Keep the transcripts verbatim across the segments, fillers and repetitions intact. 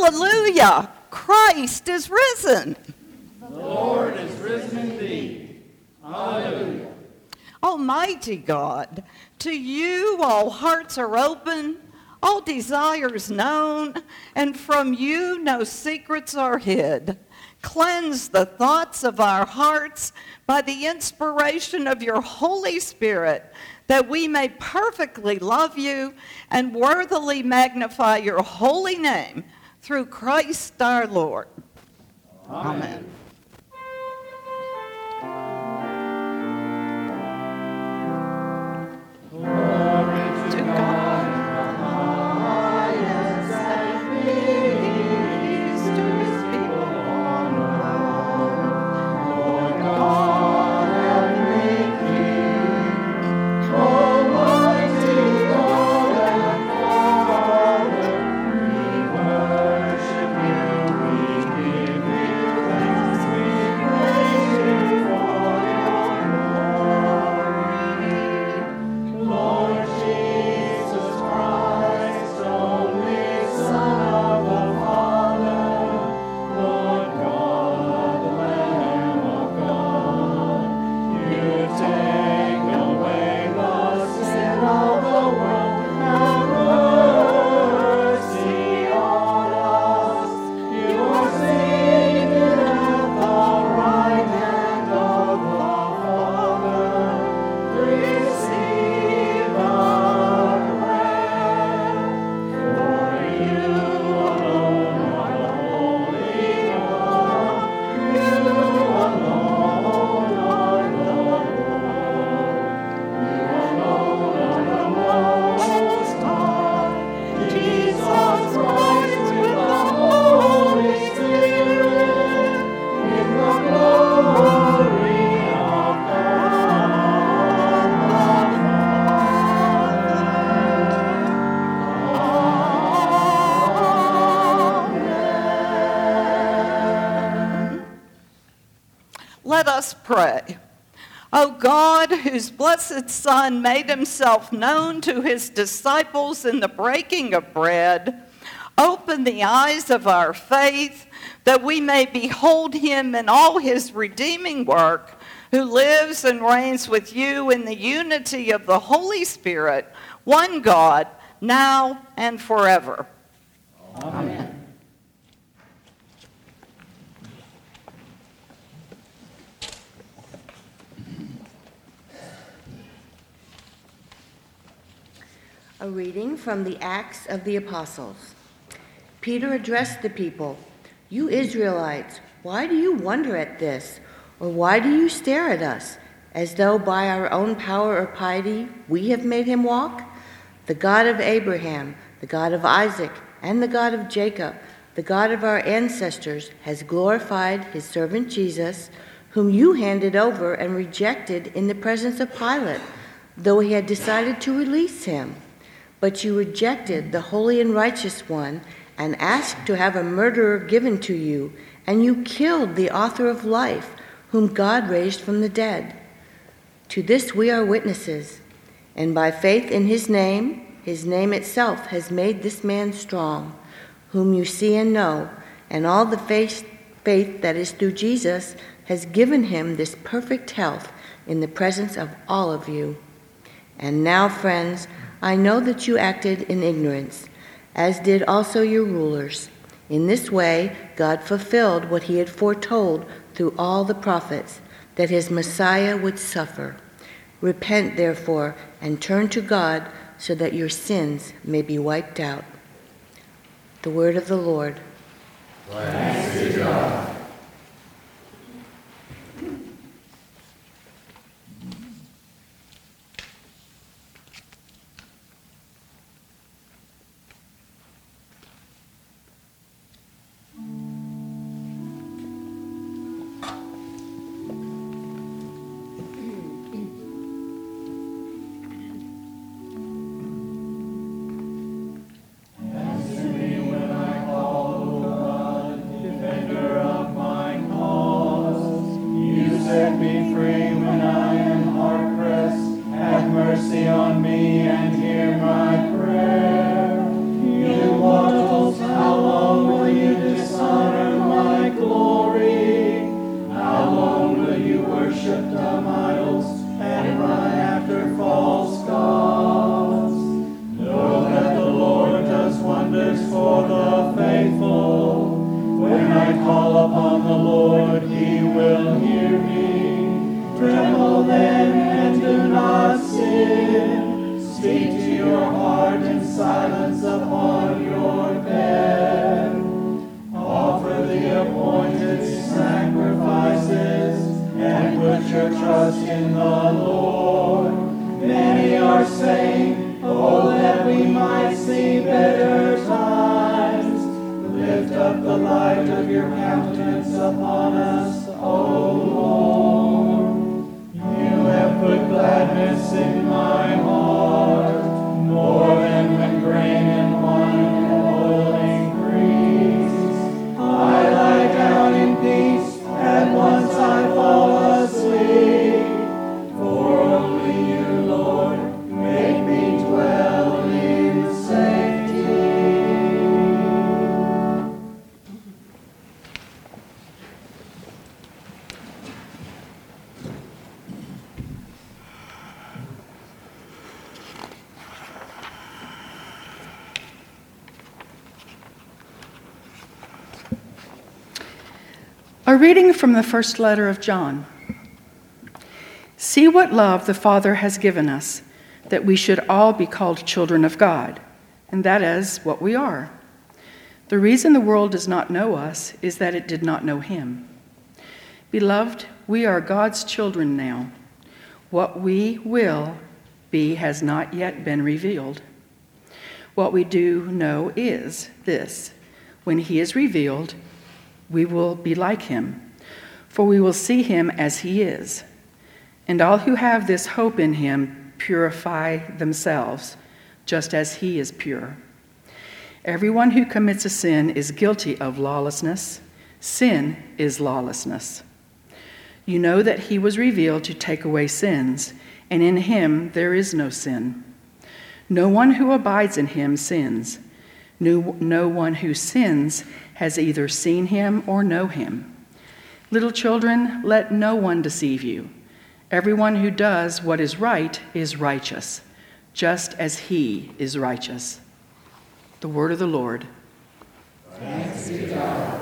Hallelujah! Christ is risen. The Lord is risen indeed. Hallelujah. Almighty God, to you all hearts are open, all desires known, and from you no secrets are hid. Cleanse the thoughts of our hearts by the inspiration of your Holy Spirit, that we may perfectly love you and worthily magnify your holy name through Christ our Lord. Amen. Amen. Let us pray. O God, whose blessed Son made himself known to his disciples in the breaking of bread, open the eyes of our faith that we may behold him in all his redeeming work, who lives and reigns with you in the unity of the Holy Spirit, one God, now and forever. Amen. Amen. A reading from the Acts of the Apostles. Peter addressed the people, "You Israelites, why do you wonder at this? Or why do you stare at us, as though by our own power or piety we have made him walk? The God of Abraham, the God of Isaac, and the God of Jacob, the God of our ancestors, has glorified his servant Jesus, whom you handed over and rejected in the presence of Pilate, though he had decided to release him. But you rejected the holy and righteous one and asked to have a murderer given to you, and you killed the author of life, whom God raised from the dead. To this we are witnesses, and by faith in his name, his name itself has made this man strong, whom you see and know, and all the faith, faith that is through Jesus has given him this perfect health in the presence of all of you. And now, friends, I know that you acted in ignorance, as did also your rulers. In this way, God fulfilled what he had foretold through all the prophets, that his Messiah would suffer. Repent, therefore, and turn to God, so that your sins may be wiped out." The word of the Lord. Thanks be to God. Answer me when I call, O God, defender of Speak to your heart in silence upon your bed. Offer the appointed sacrifices and put your trust in the Lord. Many are saying, oh, that we might see better times. Lift up the light of your countenance upon us, O Lord. You have put gladness in my heart, more than when grain and wine and oil increase. I lie down in peace, at once I fall asleep. For only you, Lord, make me dwell in safety. A reading from the first letter of John. See what love the Father has given us, that we should all be called children of God, and that is what we are. The reason the world does not know us is that it did not know him. Beloved, we are God's children now. What we will be has not yet been revealed. What we do know is this: when he is revealed, we will be like him, for we will see him as he is. And all who have this hope in him purify themselves, just as he is pure. Everyone who commits a sin is guilty of lawlessness. Sin is lawlessness. You know that he was revealed to take away sins, and in him there is no sin. No one who abides in him sins. No, no one who sins has either seen him or know him. Little children, let no one deceive you. Everyone who does what is right is righteous, just as he is righteous. The word of the Lord. Thanks be to God.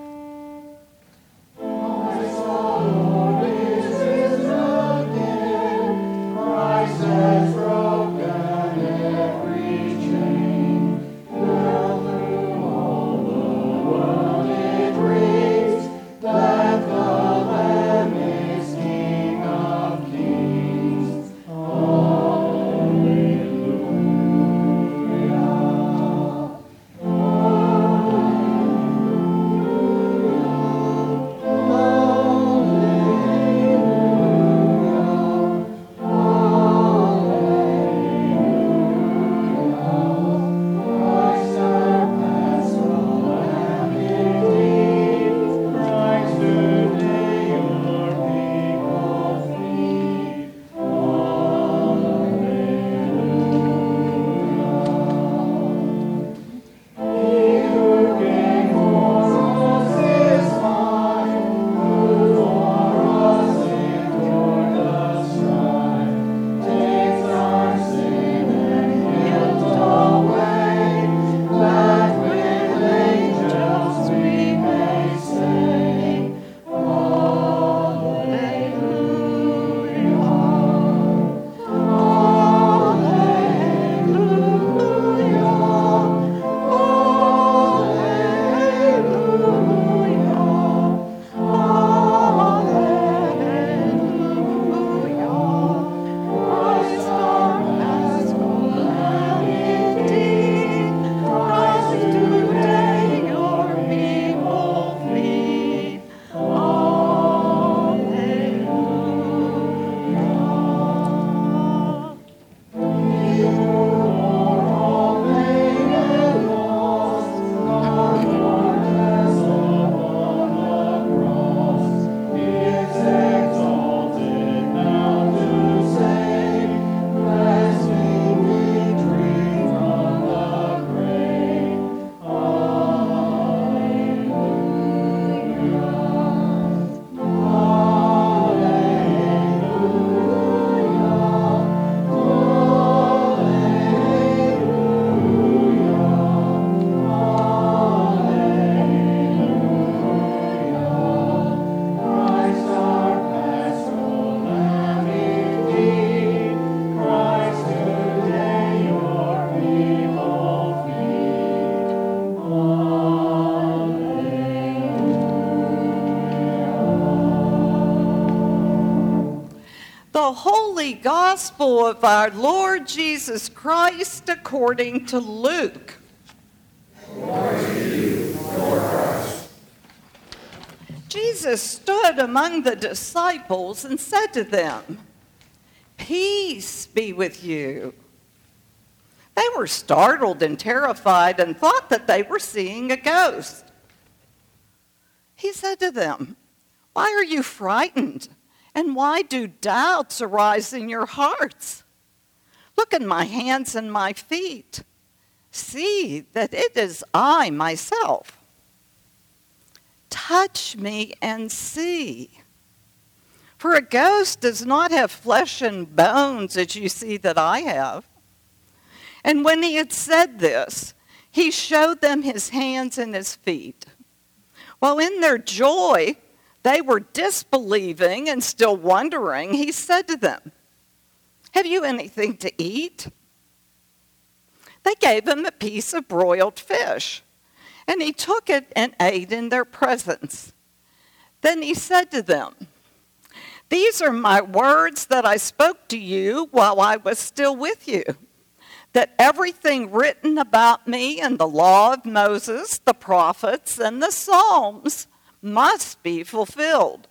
My soul is risen again. Holy Gospel of our Lord Jesus Christ according to Luke. Glory to you, Lord Christ. Jesus stood among the disciples and said to them, "Peace be with you." They were startled and terrified and thought that they were seeing a ghost. He said to them, "Why are you frightened? And why do doubts arise in your hearts? Look at my hands and my feet. See that it is I myself. Touch me and see. For a ghost does not have flesh and bones as you see that I have." And when he had said this, he showed them his hands and his feet. While in their joy they were disbelieving and still wondering, he said to them, "Have you anything to eat?" They gave him a piece of broiled fish, and he took it and ate in their presence. Then he said to them, "These are my words that I spoke to you while I was still with you, that everything written about me in the law of Moses, the prophets, and the Psalms must be fulfilled."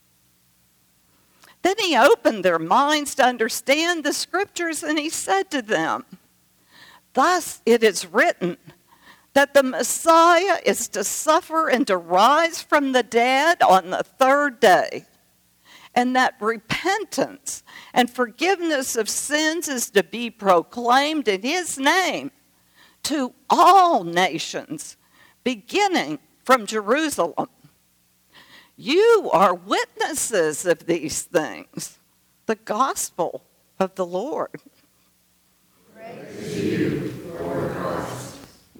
Then he opened their minds to understand the scriptures, and he said to them, "Thus it is written that the Messiah is to suffer and to rise from the dead on the third day, and that repentance and forgiveness of sins is to be proclaimed in his name to all nations, beginning from Jerusalem. You are witnesses of these things." The gospel of the Lord. Praise to you, Lord Christ.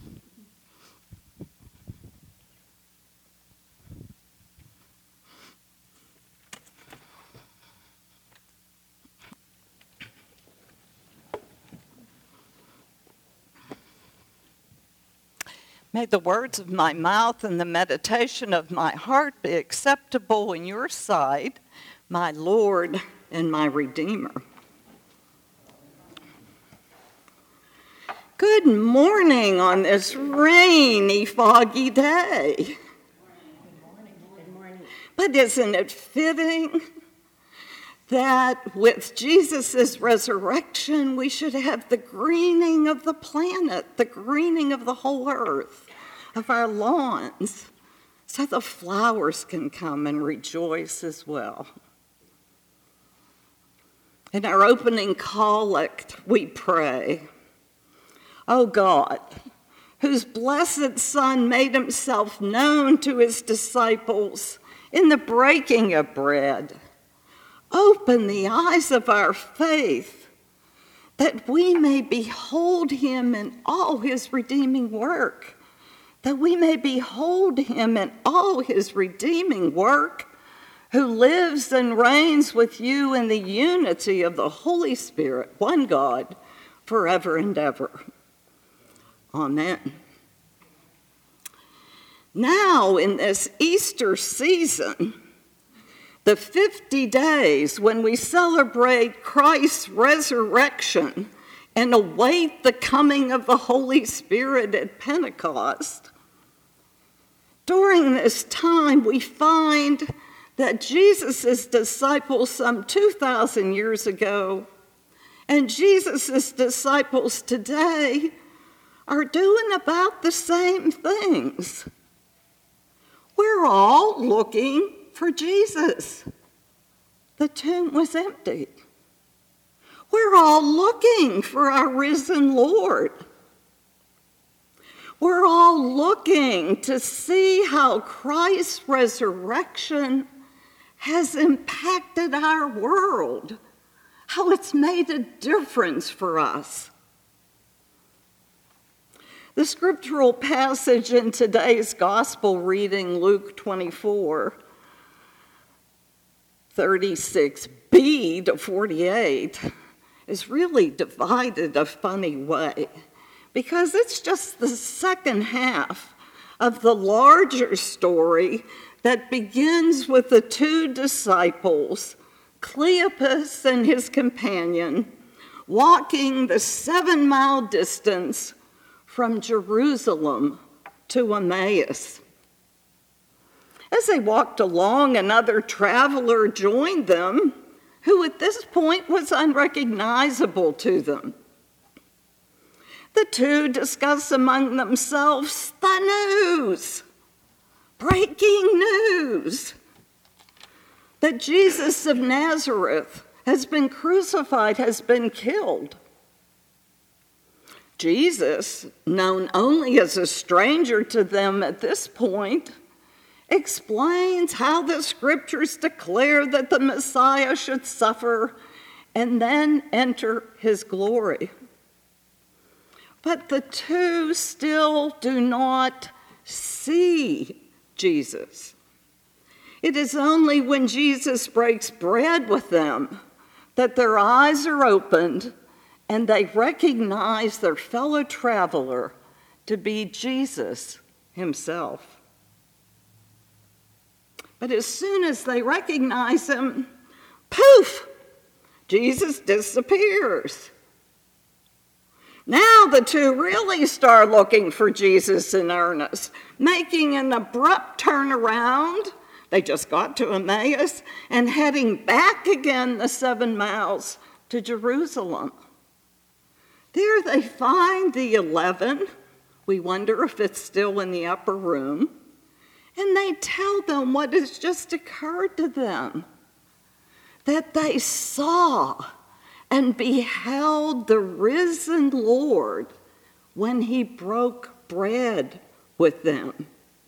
May the words of my mouth and the meditation of my heart be acceptable in your sight, my Lord and my Redeemer. Good morning on this rainy, foggy day. Good morning. Good morning. But isn't it fitting that with Jesus' resurrection, we should have the greening of the planet, the greening of the whole earth, of our lawns, so the flowers can come and rejoice as well. In our opening collect, we pray, "O God, whose blessed Son made himself known to his disciples in the breaking of bread, open the eyes of our faith, that we may behold him in all his redeeming work, that we may behold him in all his redeeming work, who lives and reigns with you in the unity of the Holy Spirit, one God, forever and ever. Amen." Now, in this Easter season, the fifty days when we celebrate Christ's resurrection and await the coming of the Holy Spirit at Pentecost, during this time we find that Jesus' disciples some two thousand years ago and Jesus' disciples today are doing about the same things. We're all looking for Jesus. The tomb was empty. We're all looking for our risen Lord. We're all looking to see how Christ's resurrection has impacted our world, how it's made a difference for us. The scriptural passage in today's gospel reading, Luke twenty-four, thirty-six b to forty-eight, is really divided a funny way, because it's just the second half of the larger story that begins with the two disciples Cleopas and his companion walking the seven-mile distance from Jerusalem to Emmaus. As they walked along, another traveler joined them, who at this point was unrecognizable to them. The two discussed among themselves the news, breaking news, that Jesus of Nazareth has been crucified, has been killed. Jesus, known only as a stranger to them at this point, explains how the scriptures declare that the Messiah should suffer and then enter his glory. But the two still do not see Jesus. It is only when Jesus breaks bread with them that their eyes are opened and they recognize their fellow traveler to be Jesus himself. But as soon as they recognize him, poof, Jesus disappears. Now the two really start looking for Jesus in earnest, making an abrupt turnaround. They just got to Emmaus and heading back again the seven miles to Jerusalem. There they find the eleven. We wonder if it's still in the upper room. And they tell them what has just occurred to them, that they saw and beheld the risen Lord when he broke bread with them.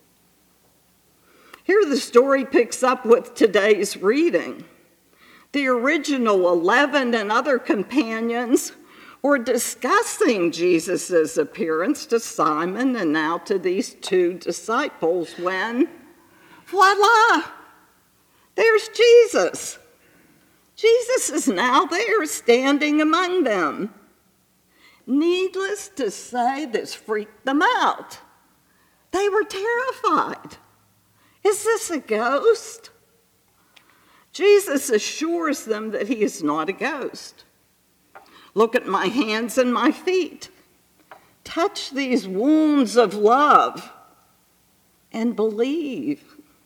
Here the story picks up with today's reading. The original eleven and other companions were discussing Jesus' appearance to Simon and now to these two disciples when, voila, there's Jesus. Jesus is now there standing among them. Needless to say, this freaked them out. They were terrified. Is this a ghost? Jesus assures them that he is not a ghost. Look at my hands and my feet. Touch these wounds of love and believe.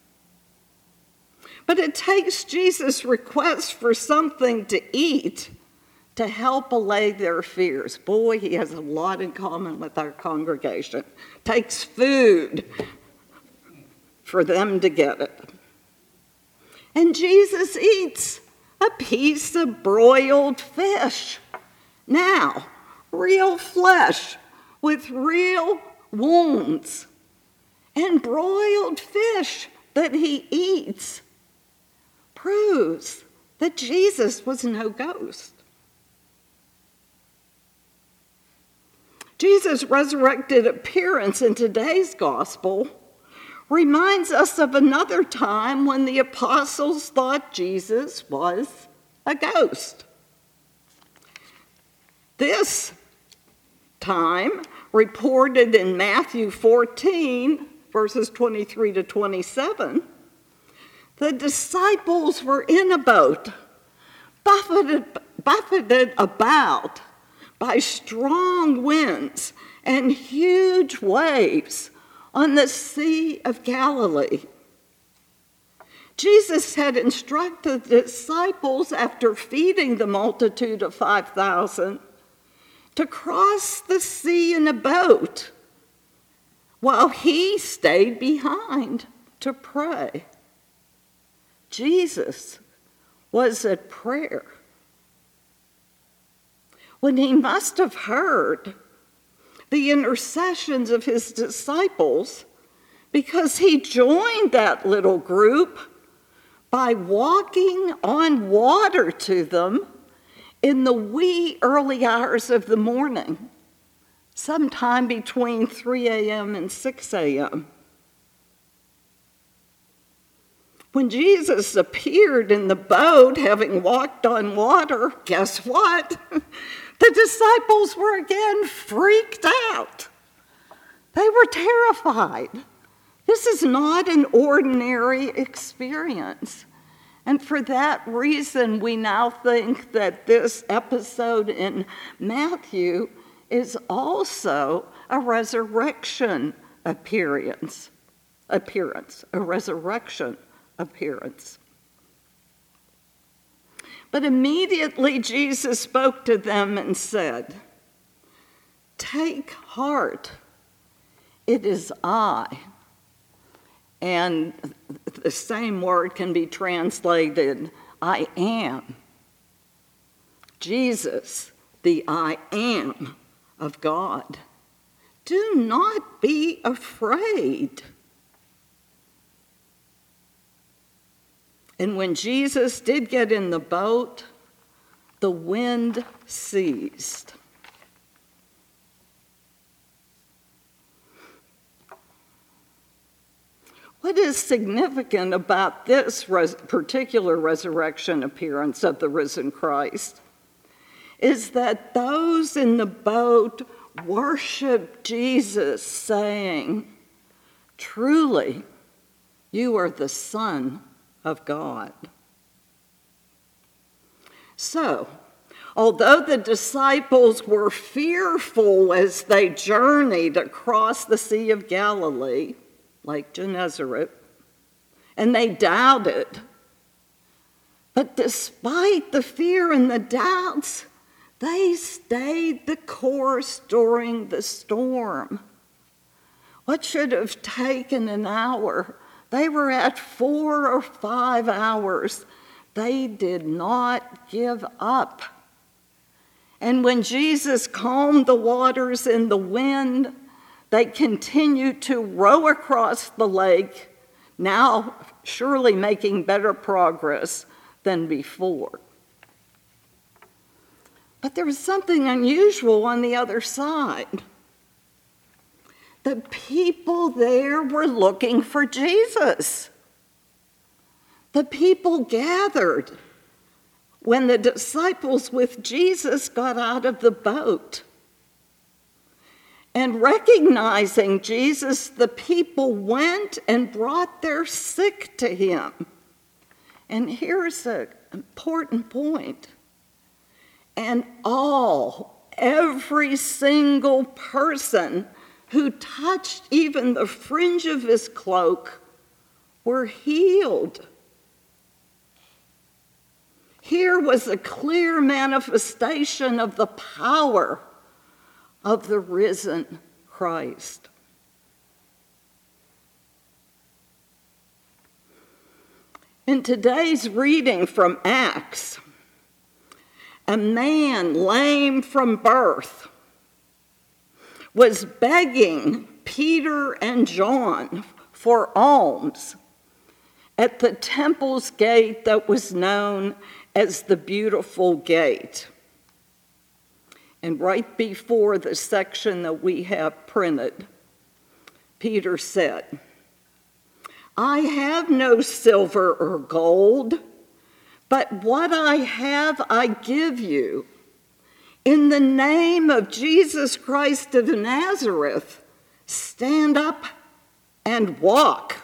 But it takes Jesus' request for something to eat to help allay their fears. Boy, he has a lot in common with our congregation. Takes food for them to get it. And Jesus eats a piece of broiled fish. Now, real flesh with real wounds and broiled fish that he eats proves that Jesus was no ghost. Jesus' resurrected appearance in today's gospel reminds us of another time when the apostles thought Jesus was a ghost. This time, reported in Matthew fourteen, verses twenty-three to twenty-seven, the disciples were in a boat, buffeted, buffeted about by strong winds and huge waves on the Sea of Galilee. Jesus had instructed the disciples, after feeding the multitude of five thousand, to cross the sea in a boat while he stayed behind to pray. Jesus was at prayer when he must have heard the intercessions of his disciples, because he joined that little group by walking on water to them in the wee early hours of the morning, sometime between three a.m. and six a.m. When Jesus appeared in the boat, having walked on water, guess what? The disciples were again freaked out. They were terrified. This is not an ordinary experience. And for that reason, we now think that this episode in Matthew is also a resurrection appearance, appearance, a resurrection appearance. But immediately Jesus spoke to them and said, "Take heart, it is I." And the same word can be translated, I am. Jesus, the I am of God. Do not be afraid. And when Jesus did get in the boat, the wind ceased. What is significant about this res- particular resurrection appearance of the risen Christ is that those in the boat worship Jesus, saying, "Truly, you are the Son of God." So, although the disciples were fearful as they journeyed across the Sea of Galilee, Lake Gennesaret, and they doubted. But despite the fear and the doubts, they stayed the course during the storm. What should have taken an hour, they were at four or five hours. They did not give up. And when Jesus calmed the waters and the wind, they continued to row across the lake, now surely making better progress than before. But there was something unusual on the other side. The people there were looking for Jesus. The people gathered when the disciples with Jesus got out of the boat. And recognizing Jesus, the people went and brought their sick to him. And here's an important point. And all, every single person who touched even the fringe of his cloak were healed. Here was a clear manifestation of the power of the risen Christ. In today's reading from Acts, a man lame from birth was begging Peter and John for alms at the temple's gate that was known as the Beautiful Gate. And right before the section that we have printed, Peter said, "I have no silver or gold, but what I have I give you. In the name of Jesus Christ of Nazareth, stand up and walk."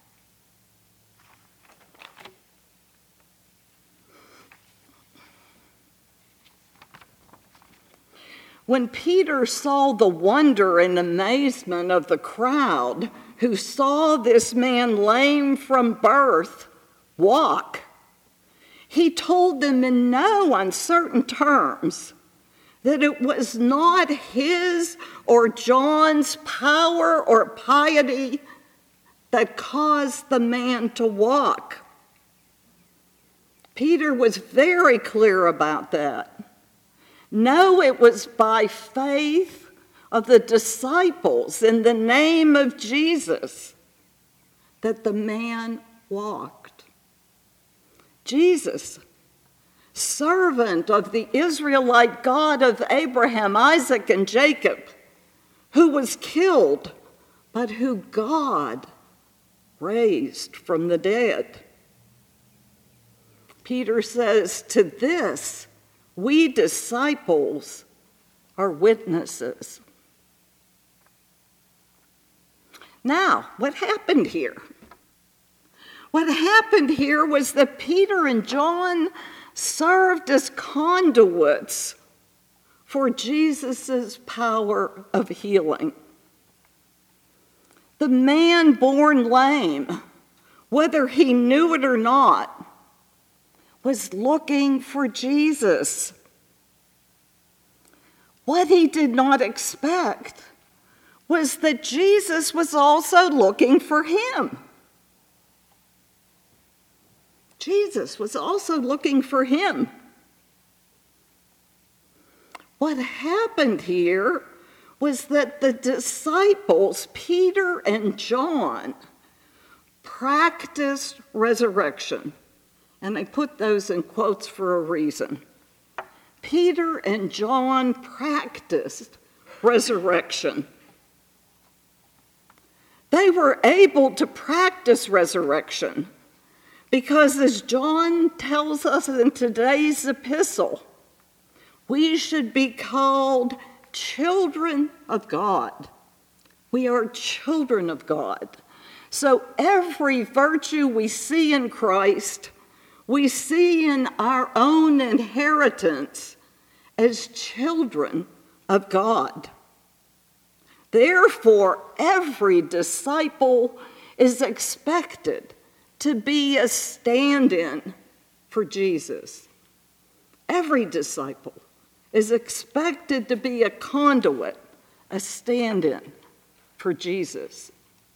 When Peter saw the wonder and amazement of the crowd who saw this man lame from birth walk, he told them in no uncertain terms that it was not his or John's power or piety that caused the man to walk. Peter was very clear about that. No, it was by faith of the disciples in the name of Jesus that the man walked. Jesus, servant of the Israelite God of Abraham, Isaac, and Jacob, who was killed, but who God raised from the dead. Peter says, to this, we disciples are witnesses. Now, what happened here? What happened here was that Peter and John served as conduits for Jesus' power of healing. The man born lame, whether he knew it or not, was looking for Jesus. What he did not expect was that Jesus was also looking for him. Jesus was also looking for him. What happened here was that the disciples, Peter and John, practiced resurrection. And I put those in quotes for a reason. Peter and John practiced resurrection. They were able to practice resurrection because, as John tells us in today's epistle, we should be called children of God. We are children of God. So every virtue we see in Christ, we see in our own inheritance as children of God. Therefore, every disciple is expected to be a stand-in for Jesus. Every disciple is expected to be a conduit, a stand-in for Jesus.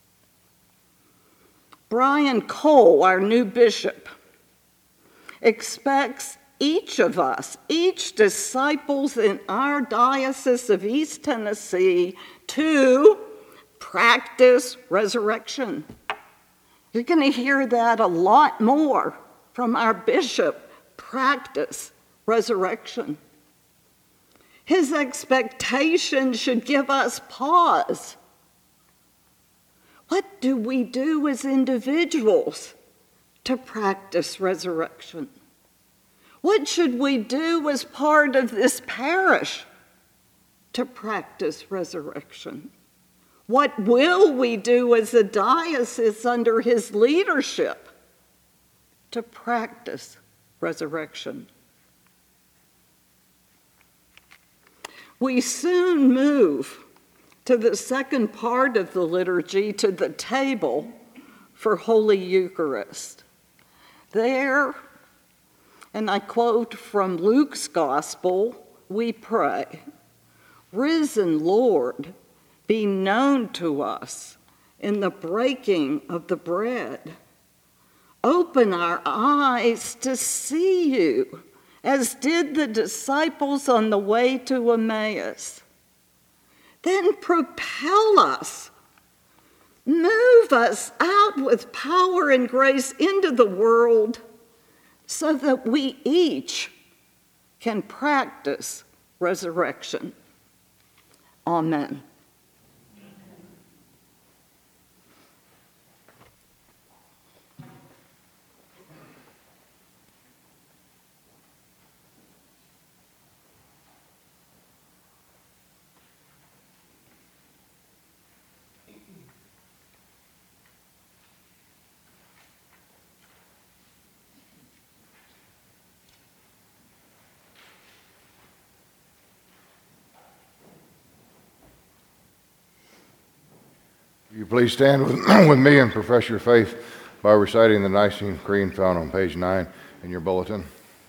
Brian Cole, our new bishop, expects each of us, each disciples in our Diocese of East Tennessee, to practice resurrection. You're going to hear that a lot more from our bishop, practice resurrection. His expectation should give us pause. What do we do as individuals to practice resurrection? What should we do as part of this parish to practice resurrection? What will we do as a diocese under his leadership to practice resurrection? We soon move to the second part of the liturgy, to the table for Holy Eucharist. There, and I quote from Luke's Gospel, we pray, "Risen Lord, be known to us in the breaking of the bread. Open our eyes to see you, as did the disciples on the way to Emmaus. Then propel us, move us out with power and grace into the world so that we each can practice resurrection." Amen. Will you please stand with, with me and profess your faith by reciting the Nicene Creed found on page nine in your bulletin.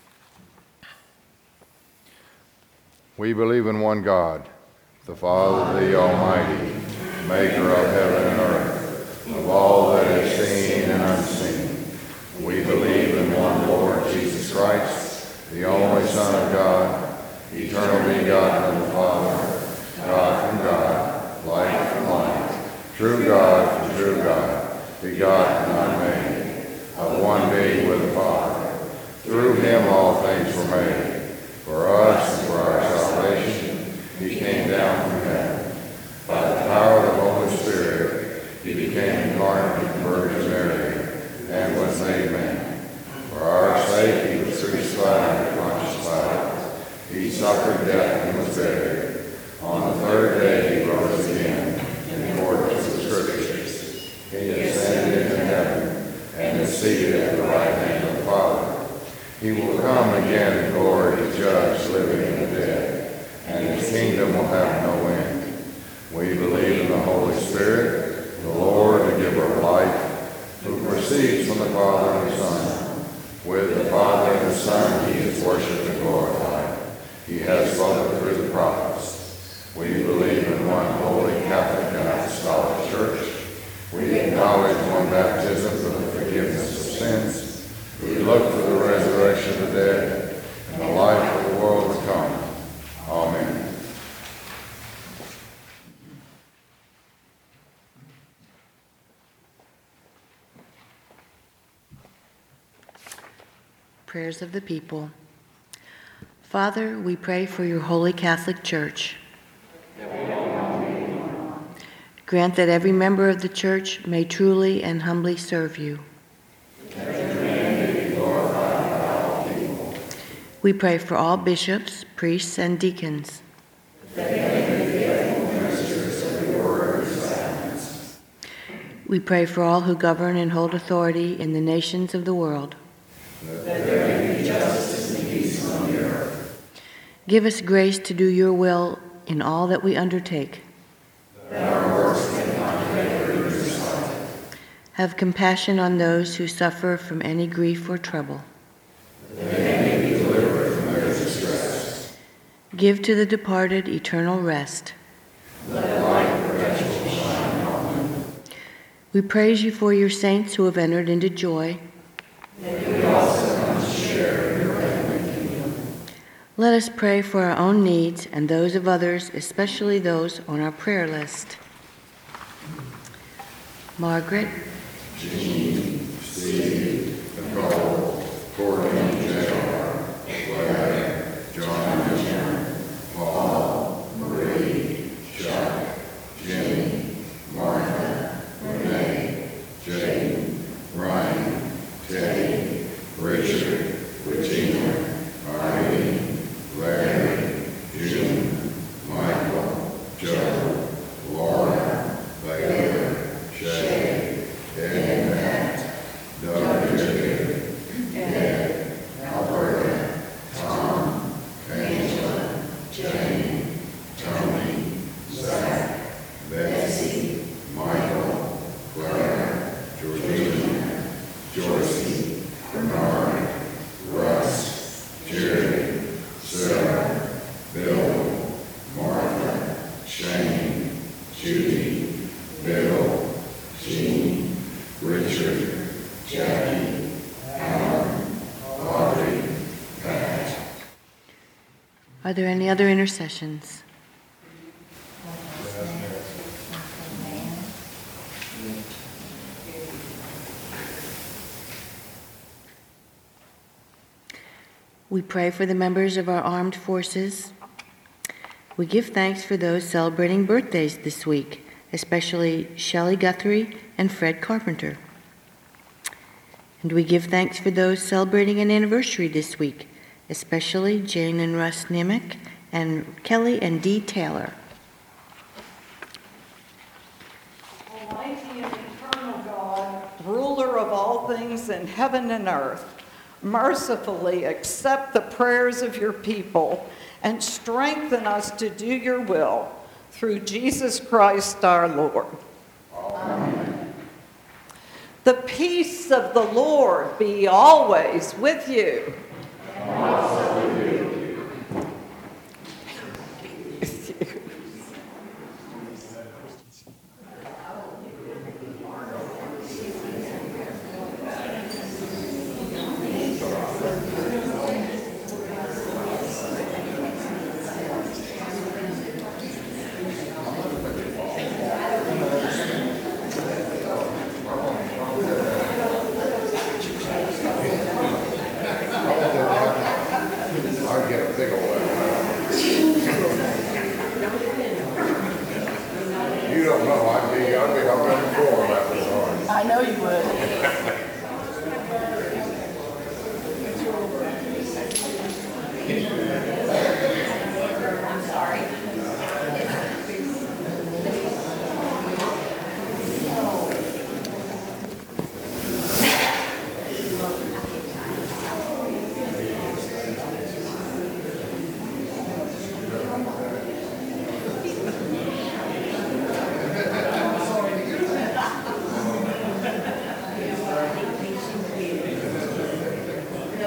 We believe in one God, the Father, the Almighty, maker of heaven and earth, of all that is seen and unseen. We believe in one Lord Jesus Christ, the only Son of God, eternal begotten of the Father, God from God, light from light, true God from true God, begotten, unmade, of one being with the Father. Through him all things were made. For us and for our salvation, he came down from heaven. By the power of the Holy Spirit, he became incarnate of the Virgin Mary and was made man. For our sake, he was crucified under Pontius Pilate. He suffered death and was buried. On the third day, he rose again in accordance with the Scriptures. He ascended into heaven and is seated He will come again in glory to judge living and the dead, and his kingdom will have no end. We believe in the Holy Spirit, the Lord, the giver of life, who proceeds from the Father and the Son. With the Father and the Son he is worshipped and glorified. He has spoken through the prophets. We believe in one holy Catholic and apostolic church. We acknowledge one baptism for the forgiveness of sins. We look for the resurrection of the dead and the life of the world to come. Amen. Prayers of the people. Father, we pray for your holy Catholic Church. Grant that every member of the Church may truly and humbly serve you. We pray for all bishops, priests, and deacons. We pray for all who govern and hold authority in the nations of the world. Give us grace to do your will in all that we undertake. Have compassion on those who suffer from any grief or trouble. Give to the departed eternal rest. We praise you for your saints who have entered into joy. Let us pray for our own needs and those of others, especially those on our prayer list. Margaret, Jean, Steve, Nicole, Courtney, J R, Claire, John, Paul, Marie, Chuck, Jenny, Martha, Renee, Jane, Ryan, Teddy, Richard, Regina, Irene, Larry, June, Michael, Joe, Laura, Baylor, Shay, Ed, Matt, Doug, Jacob, Ed, Alberta, Tom, Angela, Jane, Tony, Zach, Betsy, Michael, Clara, Georgina, Joyce, Bernard, Russ, Jerry, Sarah, Bill, Martha, Shane, Judy, Bill, Jean, Richard, Jackie, Alan, Audrey, Pat. are there any other intercessions? We pray for the members of our armed forces. We give thanks for those celebrating birthdays this week, especially Shelley Guthrie and Fred Carpenter. And we give thanks for those celebrating an anniversary this week, especially Jane and Russ Nimick and Kelly and Dee Taylor. Almighty and eternal God, ruler of all things in heaven and earth, mercifully accept the prayers of your people and strengthen us to do your will through Jesus Christ our Lord. Amen. The peace of the Lord be always with you. And also with you. I know you would.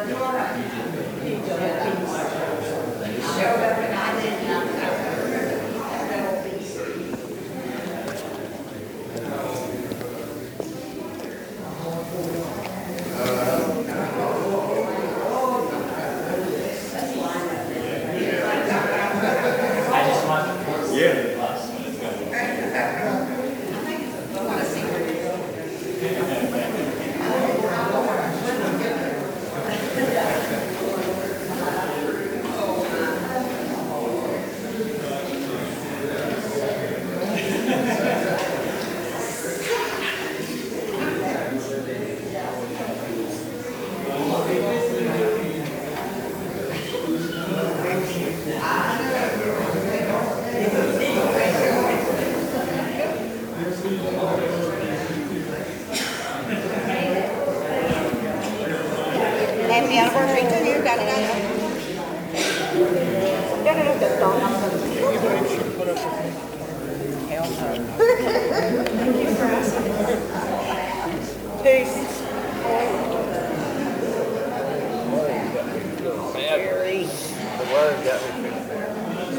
Happy anniversary to you. Da, da, da, da. Da, da, da, da, da. Thank you for asking. Peace. Very. The word got me fixed there.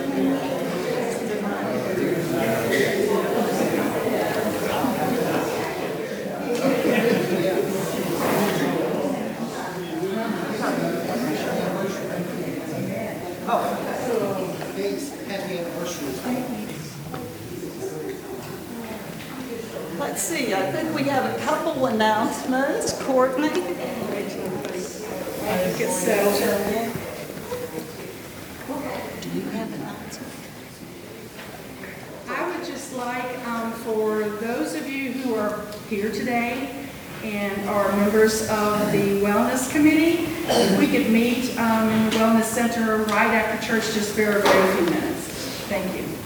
Let's see, I think we have a couple announcements. Courtney? Get settled. Do you have announcements? I would just like, um, for those of you who are here today and are members of the Wellness Committee, if we could meet um, in the Wellness Center right after church, just for a very few minutes. Thank you.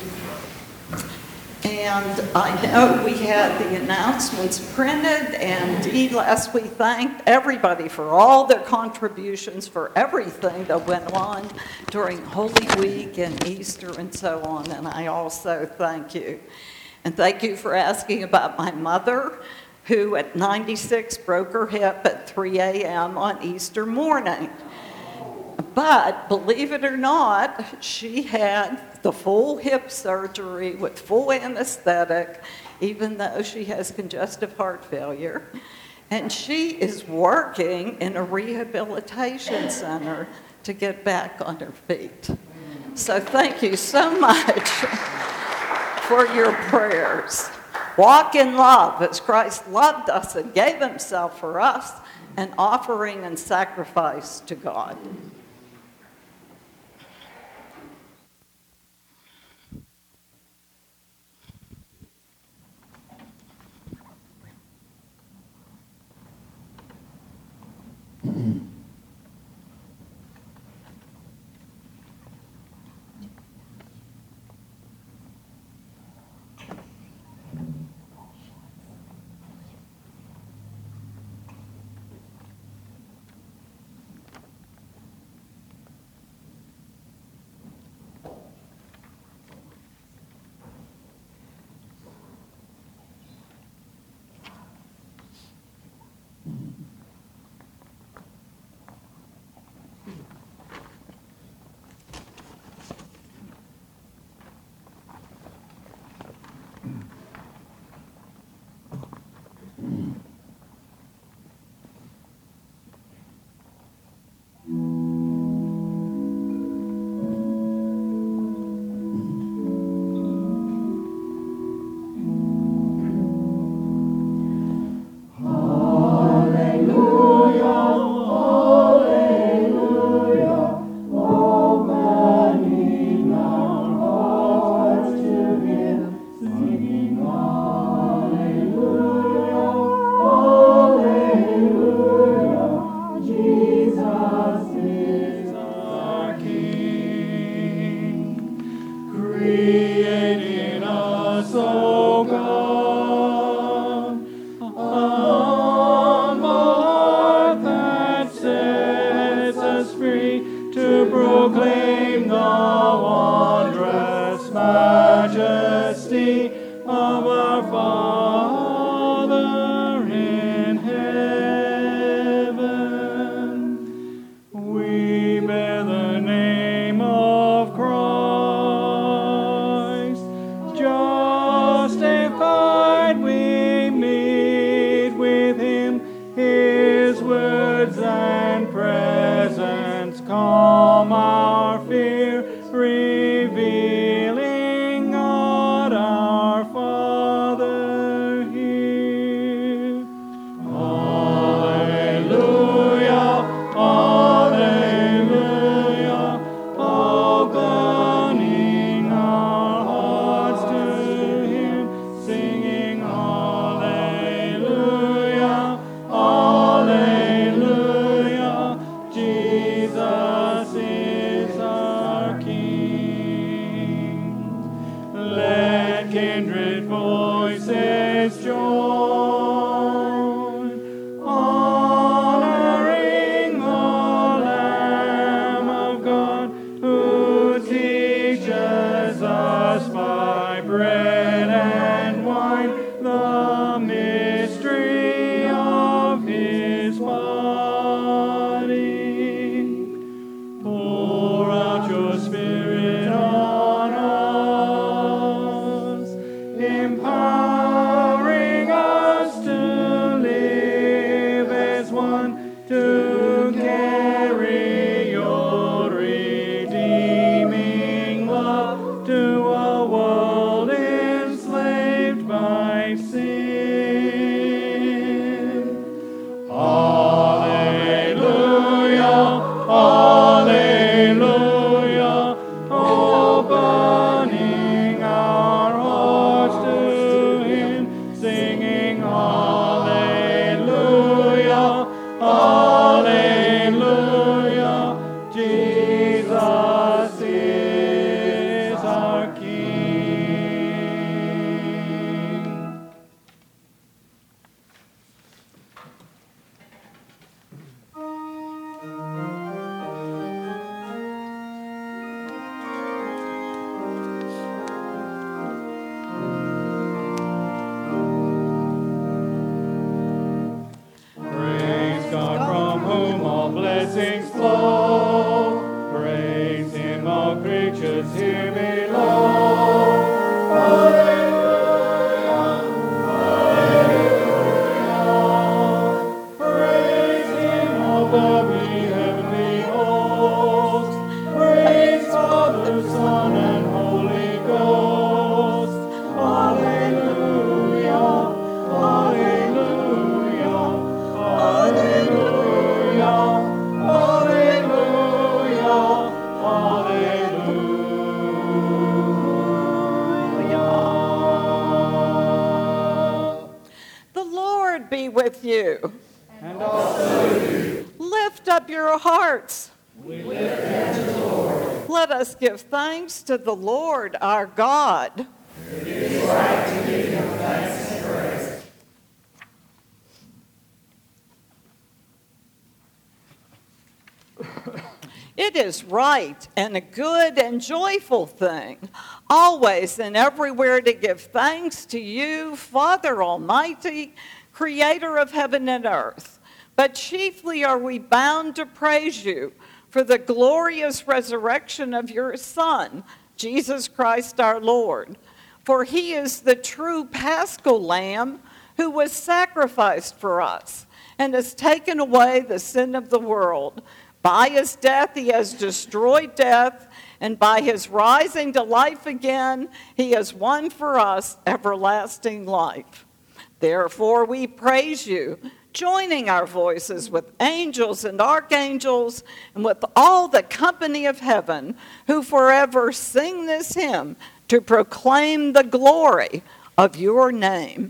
And I know we had the announcements printed, and indeed last we thanked everybody for all their contributions, for everything that went on during Holy Week and Easter and so on, and I also thank you. And thank you for asking about my mother, who at ninety-six broke her hip at three a m on Easter morning. But believe it or not, she had the full hip surgery with full anesthetic, even though she has congestive heart failure. And she is working in a rehabilitation center to get back on her feet. So thank you so much for your prayers. Walk in love as Christ loved us and gave himself for us, an offering and sacrifice to God. blessings flow. Praise him, all creatures here below. Hallelujah, hallelujah. Praise him, all glory, heavenly hosts. Praise Father, Son, and Holy Ghost. Hallelujah, hallelujah, hallelujah, hallelujah, hallelujah. The Lord be with you. And also with you. Lift up your hearts. We lift them to the Lord. Let us give thanks to the Lord our God. It is right to give him thanks and praise. It is right and a good and joyful thing, always and everywhere to give thanks to you, Father Almighty, Creator of heaven and earth. But chiefly are we bound to praise you for the glorious resurrection of your Son, Jesus Christ our Lord. For he is the true Paschal Lamb who was sacrificed for us and has taken away the sin of the world. By his death, he has destroyed death, and by his rising to life again, he has won for us everlasting life. Therefore, we praise you, joining our voices with angels and archangels and with all the company of heaven, who forever sing this hymn to proclaim the glory of your name.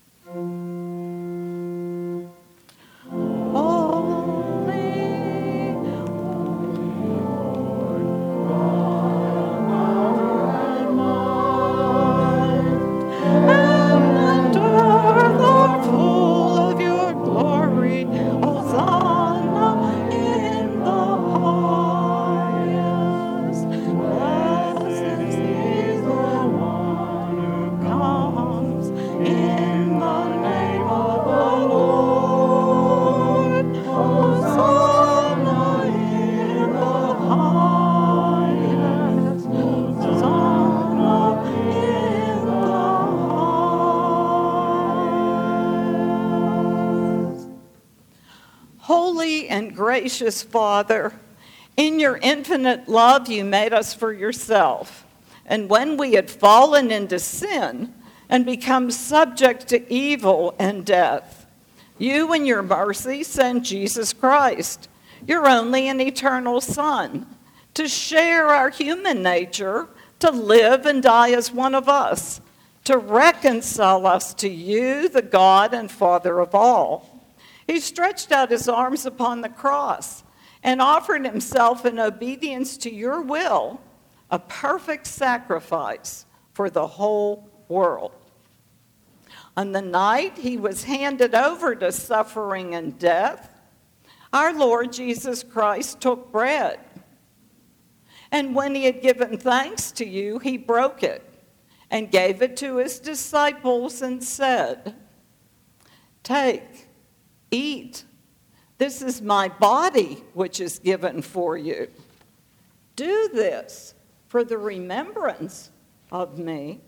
Holy and gracious Father, in your infinite love you made us for yourself. And when we had fallen into sin and become subject to evil and death, you in your mercy sent Jesus Christ, your only and eternal Son, to share our human nature, to live and die as one of us, to reconcile us to you, the God and Father of all. He stretched out his arms upon the cross and offered himself in obedience to your will, a perfect sacrifice for the whole world. On the night he was handed over to suffering and death, our Lord Jesus Christ took bread. And when he had given thanks to you, he broke it and gave it to his disciples and said, "Take, eat. This is my body, which is given for you. Do this for the remembrance of me."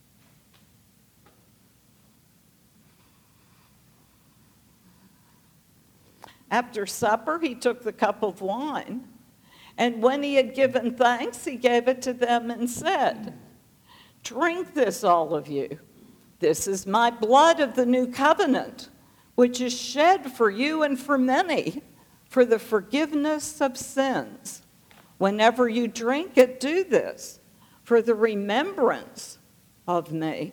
After supper, he took the cup of wine, and when he had given thanks, he gave it to them and said, "Drink this, all of you. This is my blood of the new covenant, which is shed for you and for many for the forgiveness of sins. Whenever you drink it, do this for the remembrance of me."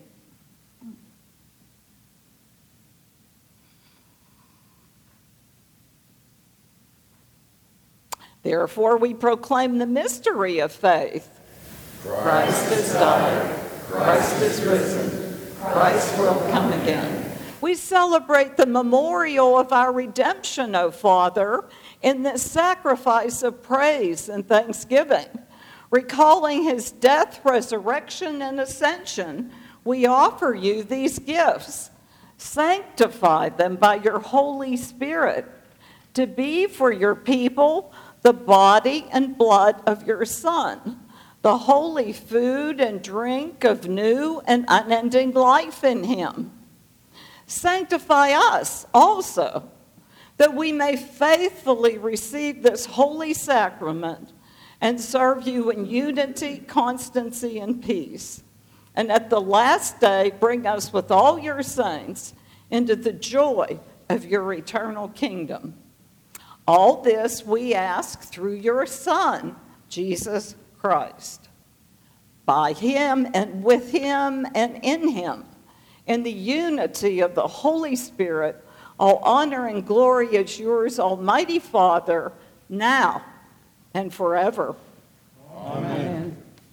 Therefore, we proclaim the mystery of faith. Christ has died. Christ is risen. Christ will come again. We celebrate the memorial of our redemption, O Father, in this sacrifice of praise and thanksgiving. Recalling his death, resurrection, and ascension, we offer you these gifts. Sanctify them by your Holy Spirit. to be for your people the body and blood of your Son, the holy food and drink of new and unending life in him. Sanctify us also, that we may faithfully receive this holy sacrament and serve you in unity, constancy, and peace. And at the last day, bring us with all your saints into the joy of your eternal kingdom. All this we ask through your Son, Jesus Christ. By him and with him and in him, in the unity of the Holy Spirit, all honor and glory is yours, Almighty Father, now and forever. Amen.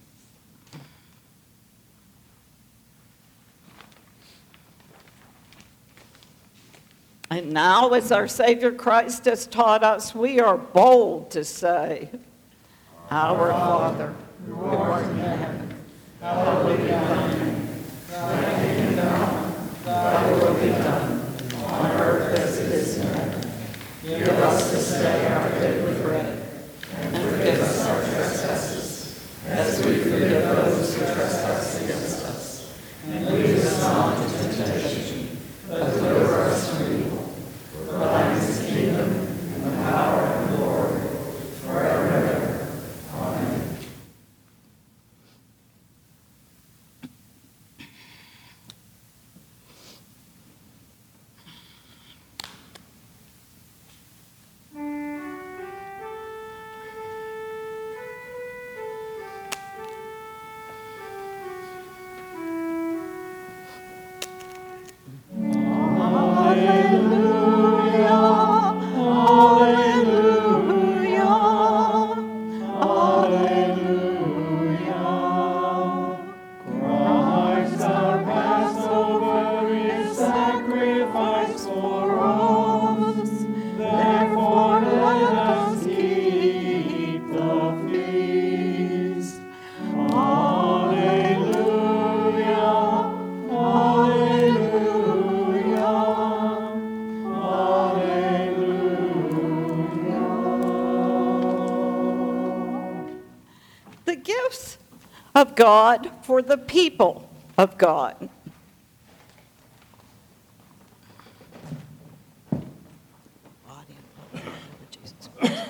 And now, as our Savior Christ has taught us, we are bold to say, Our Father, who art in heaven, hallowed be thy name. Thy kingdom come, thy will be done, on earth as it is in heaven. Give us this day our daily bread, and forgive us our trespasses, as we forgive those who trespass against us. And lead us not into temptation, but deliver us from evil. For thine is the kingdom, and the power, and the glory, forever and ever. Amen. Christ our Passover is sacrificed for us. Therefore let us keep the feast. Alleluia, alleluia, alleluia. The gifts of God for the people of God. Body and blood of Jesus Christ.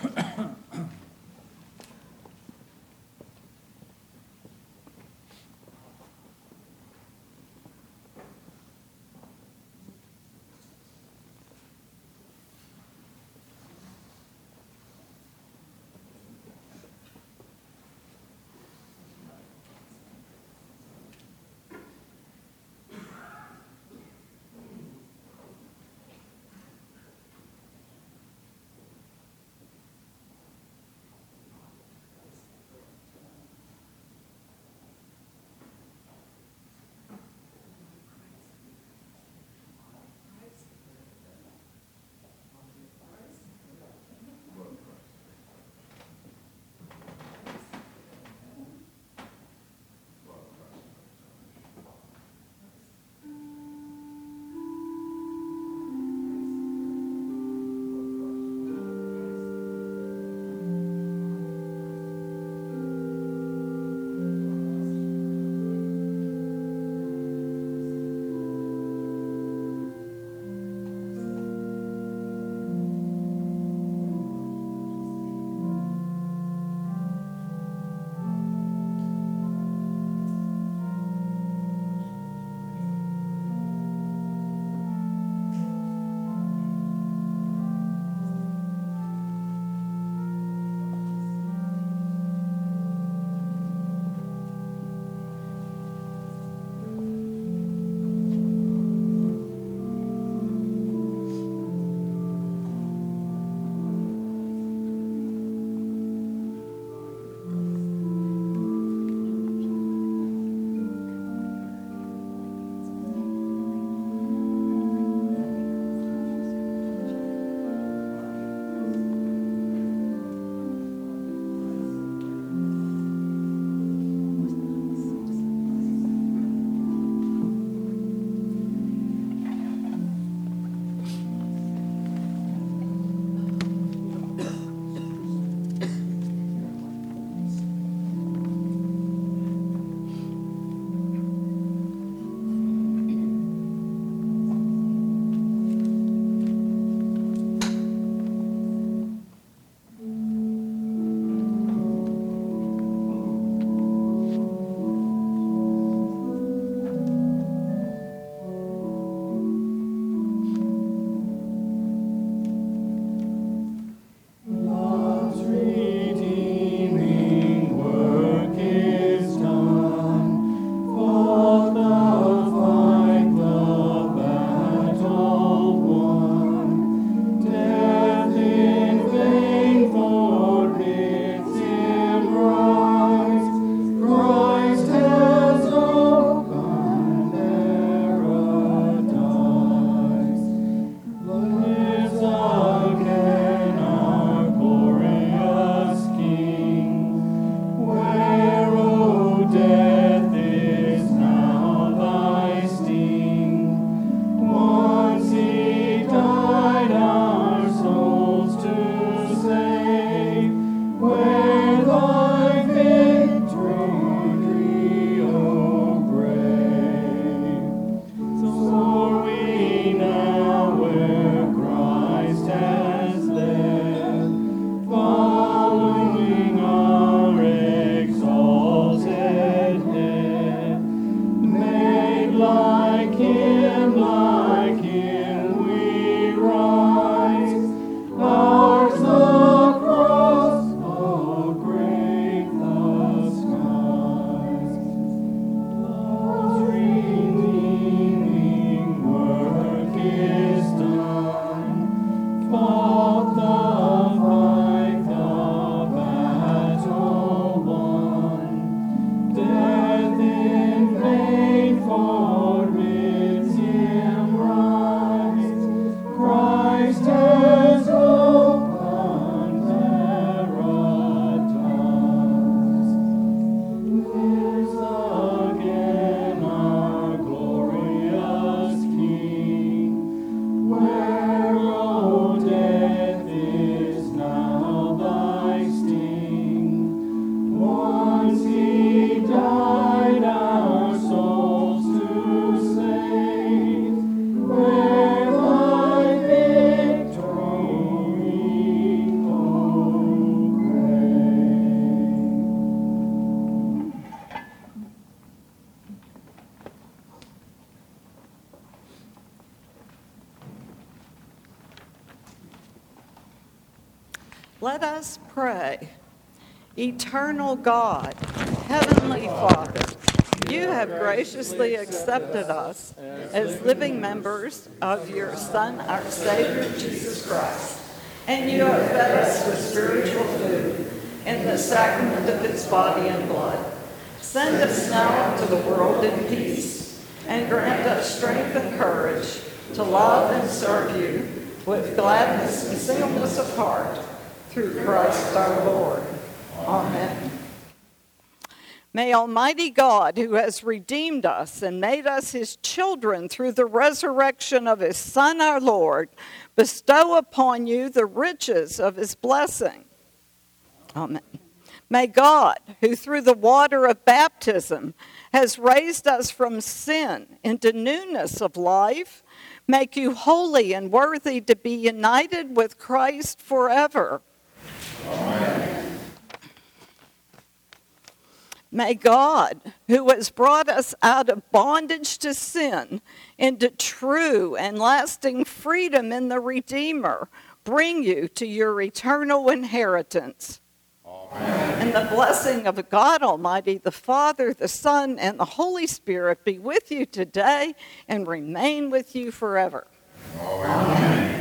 Let us pray. Eternal God, Heavenly Father, you have graciously accepted us as living members of your Son, our Savior, Jesus Christ, and you have fed us with spiritual food in the sacrament of his body and blood. Send us now into the world in peace, and grant us strength and courage to love and serve you with gladness and singleness of heart, through Christ our Lord. Amen. May Almighty God, who has redeemed us and made us his children through the resurrection of his Son our Lord, bestow upon you the riches of his blessing. Amen. May God, who through the water of baptism has raised us from sin into newness of life, make you holy and worthy to be united with Christ forever. Amen. May God, who has brought us out of bondage to sin into true and lasting freedom in the Redeemer, bring you to your eternal inheritance. Amen. And the blessing of God Almighty, the Father, the Son, and the Holy Spirit be with you today and remain with you forever. Amen. Amen.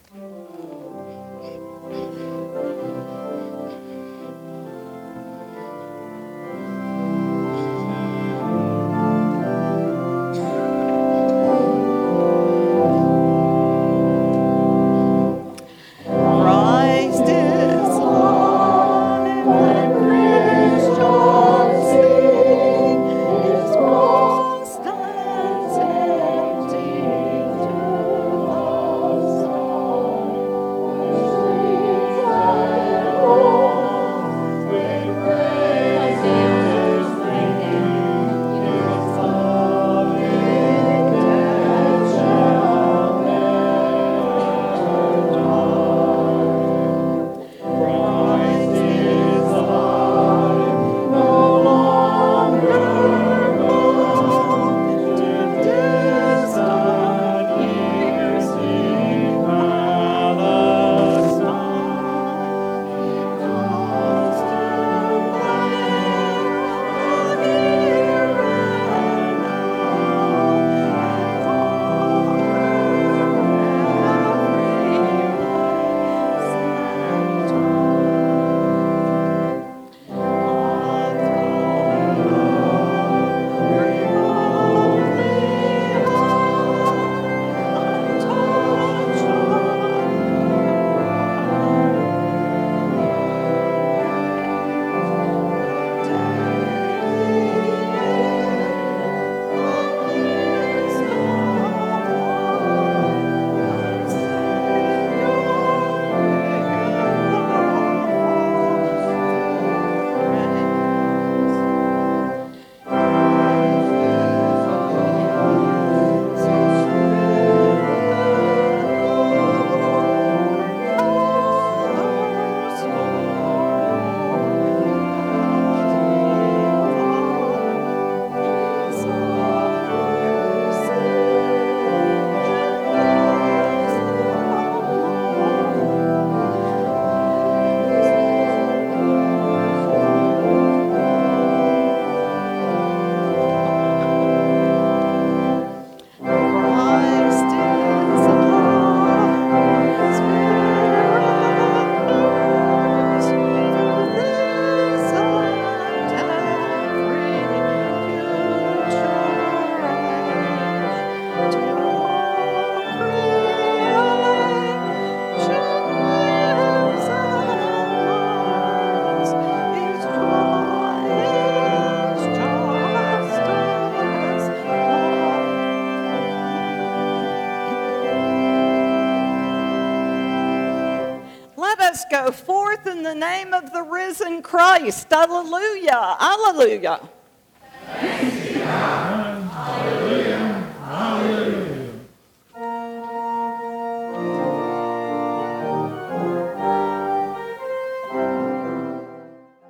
us go forth in the name of the risen Christ. Hallelujah. Hallelujah. Thanks be God.